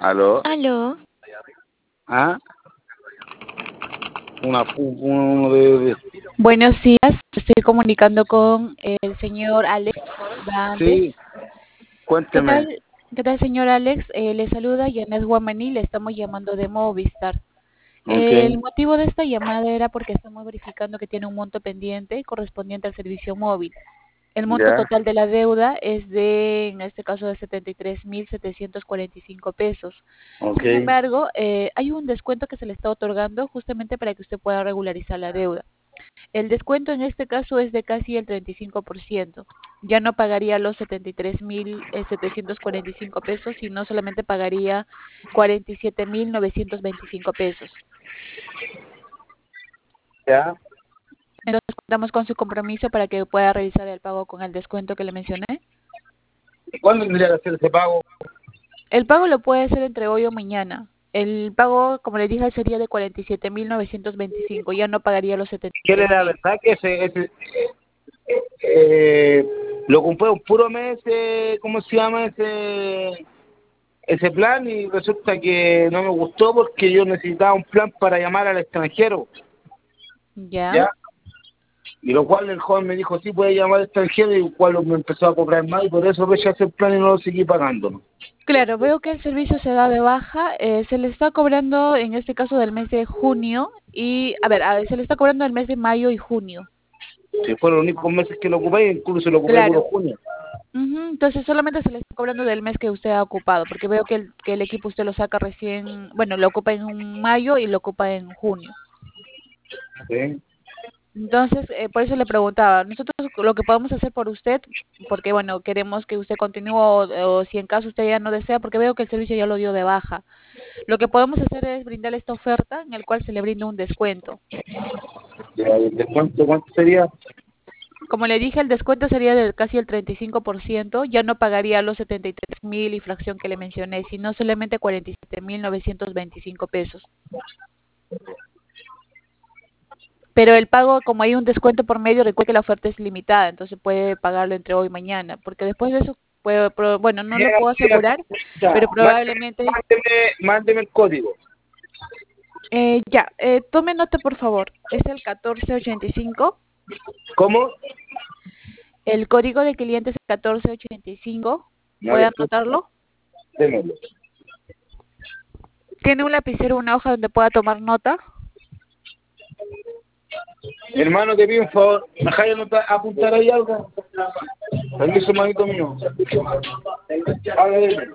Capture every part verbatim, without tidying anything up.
Aló. Aló. ¿Ah? Una, uno de, de... Buenos días, estoy comunicando con el señor Alex Hernández. Sí, ¿Qué cuénteme. tal, qué tal, señor Alex? Eh, le saluda Yanet Guamaní, le estamos llamando de Movistar. El Okay. motivo de esta llamada era porque estamos verificando que tiene un monto pendiente correspondiente al servicio móvil. El monto Ya. total de la deuda es de, en este caso, de setenta y tres mil setecientos cuarenta y cinco pesos. Sin Okay. embargo, eh, hay un descuento que se le está otorgando justamente para que usted pueda regularizar la deuda. El descuento en este caso es de casi el treinta y cinco por ciento. Ya no pagaría los setenta y tres mil setecientos cuarenta y cinco pesos, sino solamente pagaría cuarenta y siete mil novecientos veinticinco pesos. Ya. Entonces, contamos con su compromiso para que pueda realizar el pago con el descuento que le mencioné. ¿Cuándo tendría que hacer ese pago? El pago lo puede hacer entre hoy o mañana. El pago, como le dije, sería de cuarenta y siete mil novecientos veinticinco. Ya no pagaría los setenta y ¿Qué le tres da mil. verdad que ese, ese eh, lo compré un puro mes, eh, ¿cómo se llama ese ese plan? Y resulta que no me gustó porque yo necesitaba un plan para llamar al extranjero, Ya. ¿ya? Y lo cual el joven me dijo, sí, puede llamar al extranjero, y el cual me empezó a cobrar más, y por eso rechacé el plan y no lo seguí pagando. Claro, veo que el servicio se da de baja. Eh, se le está cobrando en este caso del mes de junio y, a ver, a ver, se le está cobrando el mes de mayo y junio. Si fueron los únicos meses que lo ocupé, incluso lo ocupé puro Claro. junio. Ujú. Entonces solamente se le está cobrando del mes que usted ha ocupado, porque veo que el, que el equipo usted lo saca recién, bueno, lo ocupa en mayo y lo ocupa en junio. ¿Sí? Entonces, eh, por eso le preguntaba, nosotros lo que podemos hacer por usted, porque bueno, queremos que usted continúe o, o si en caso usted ya no desea, porque veo que el servicio ya lo dio de baja, lo que podemos hacer es brindarle esta oferta en el cual se le brinda un descuento. Ya, ¿y el descuento cuánto sería? Como le dije, el descuento sería de casi el treinta y cinco por ciento, ya no pagaría los setenta y tres mil y fracción que le mencioné, sino solamente cuarenta y siete mil novecientos veinticinco pesos. Pero el pago, como hay un descuento por medio, recuerde que la oferta es limitada, entonces puede pagarlo entre hoy y mañana, porque después de eso, puede, pro- bueno, no Ya, le puedo ya, asegurar, ya. pero Mándeme, probablemente, mándeme, mándeme el código. eh, ya, eh, tome nota por favor, es el catorce ochenta y cinco, ¿Cómo? el código de cliente es el catorce ochenta y cinco, No, ¿puede después, anotarlo? démelo. ¿Tiene un lapicero o una hoja donde pueda tomar nota? Mi hermano, te pido un favor, ¿me dejáis anotar- apuntar ahí algo? Permiso, manito mío. Ahora démelo.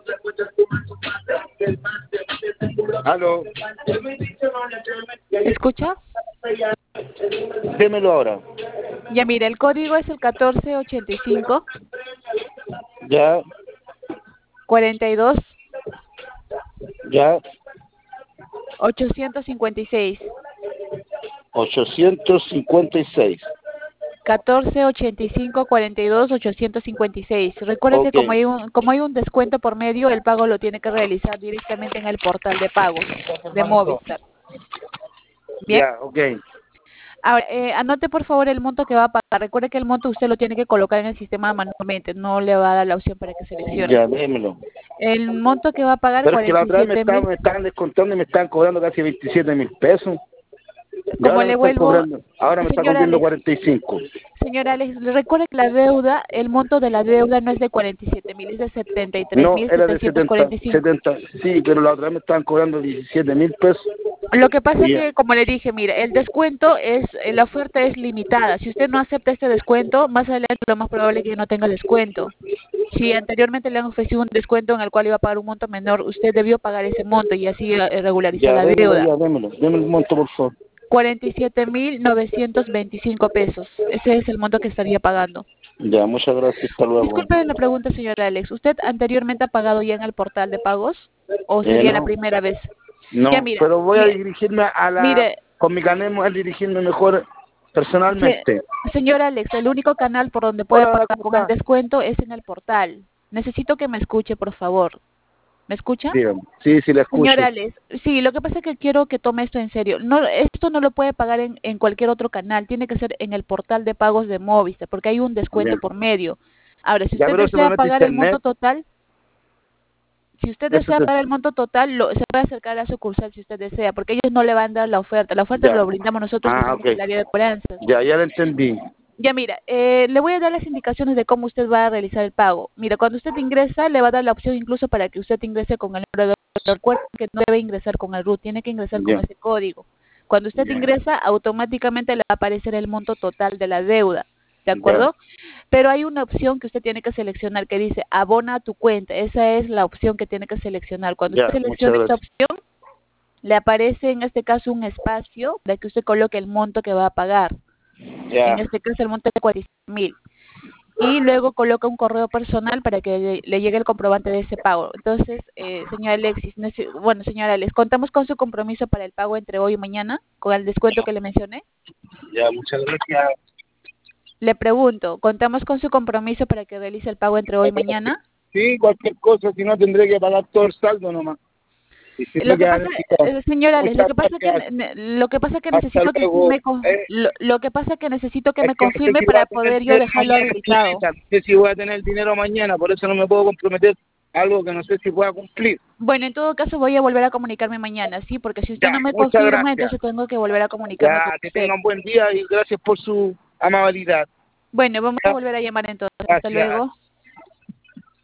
Aló. ¿Escucha? Démelo ahora. Ya mira, el código es el catorce ochenta y cinco, Ya, cuarenta y dos, ya. ochocientos cincuenta y seis. ochocientos cincuenta y seis. catorce ochenta y cinco cuarenta y dos ochocientos cincuenta y seis. Recuerde que Ok. como hay un como hay un descuento por medio, el pago lo tiene que realizar directamente en el portal de pagos de Hermanito. Movistar. Bien. Ya, ok. Ahora, eh, anote por favor el monto que va a pagar. Recuerde que el monto usted lo tiene que colocar en el sistema manualmente, no le va a dar la opción para que seleccione. Ya, démelo. El monto que va a pagar Pero es que la cuarenta y otra vez me siete estaban, mil. me estaban descontando y me estaban cobrando casi veintisiete mil pesos. Y Como ahora me le están vuelvo, cobrando, ahora me están señor cobrando Alex, cuarenta y cinco. Señora Alex, le recuerde que la deuda, el monto de la deuda no es de cuarenta y siete mil, es de setenta y tres No, mil era de setecientos setenta, cuarenta y cinco. setenta, sí, pero la otra vez me estaban cobrando diecisiete mil pesos. Lo que pasa Y ya, que, como le dije, mire, el descuento es, eh, la oferta es limitada. Si usted no acepta este descuento, más adelante lo más probable es que no tenga descuento. Si anteriormente le han ofrecido un descuento en el cual iba a pagar un monto menor, usted debió pagar ese monto y así eh, regularizar ya, la démelo, deuda. ya, démelo, démelo el monto, por favor. cuarenta y siete mil novecientos veinticinco pesos. Ese es el monto que estaría pagando. Ya, muchas gracias, hasta luego. Disculpe la pregunta, señora Alex. ¿Usted anteriormente ha pagado ya en el portal de pagos o Eh, sería la no, primera vez? Ya no, mira, pero voy a mire, dirigirme a la, mire, con mi canal, voy a dirigirme mejor se- personalmente. señora Alex, el único canal por donde puede Hola, hola, pagar ¿cómo con el está? descuento es en el portal. Necesito que me escuche, por favor. ¿Me escucha? Dígame, sí, sí, la escucho. Señora Alex, sí, lo que pasa es que quiero que tome esto en serio. No, esto no lo puede pagar en, en cualquier otro canal, tiene que ser en el portal de pagos de Movistar, porque hay un descuento Bien. por medio. Ahora, si Ya, usted pero eso me desea mete pagar el monto internet. total, Si usted Eso desea te- pagar el monto total, lo, se puede acercar a la sucursal si usted desea, porque ellos no le van a dar la oferta. La oferta Ya. lo brindamos nosotros, que Ah, somos ok. el área de cobranzas. Ya, ya lo entendí. Ya mira, eh, le voy a dar las indicaciones de cómo usted va a realizar el pago. Mira, cuando usted ingresa, le va a dar la opción incluso para que usted ingrese con el número de... Recuerden que no debe ingresar con el R U T, tiene que ingresar con Ya. ese código. Cuando usted Ya. ingresa, automáticamente le va a aparecer el monto total de la deuda, ¿de Ya. acuerdo? Pero hay una opción que usted tiene que seleccionar que dice abona a tu cuenta. Esa es la opción que tiene que seleccionar. Cuando Ya, usted muchas seleccione esa gracias. opción, le aparece en este caso un espacio para que usted coloque el monto que va a pagar. Ya. En este caso el monto de cuarenta y seis mil. Y luego coloca un correo personal para que le, le llegue el comprobante de ese pago. Entonces, eh, señora Alexis, nece- bueno, señora Alex, ¿contamos con su compromiso para el pago entre hoy y mañana, con el descuento que le mencioné? Ya, muchas gracias. Le pregunto, ¿contamos con su compromiso para que realice el pago entre hoy y mañana? Sí, cualquier cosa, si no tendré que pagar todo el saldo nomás. Y si Lo me que queda pasa, necesitado. eh, señora Alex, lo Muchas que pasa que gracias. ne- lo que pasa que Hasta necesito que usted luego. me con- Eh, lo, lo que pasa que necesito que es me que no sé confirme si voy para a tener poder yo dinero dejarlo mañana, habilitado. señorita. No sé si voy a tener dinero mañana, por eso no me puedo comprometer a algo que no sé si pueda cumplir. Bueno, en todo caso voy a volver a comunicarme mañana, ¿sí? Porque si usted Ya, no me muchas confirma, gracias. entonces tengo que volver a comunicarme con Ya, que usted. tengan buen día y gracias por su amabilidad. Bueno, vamos a Ya, volver a llamar entonces. Hasta gracias. luego.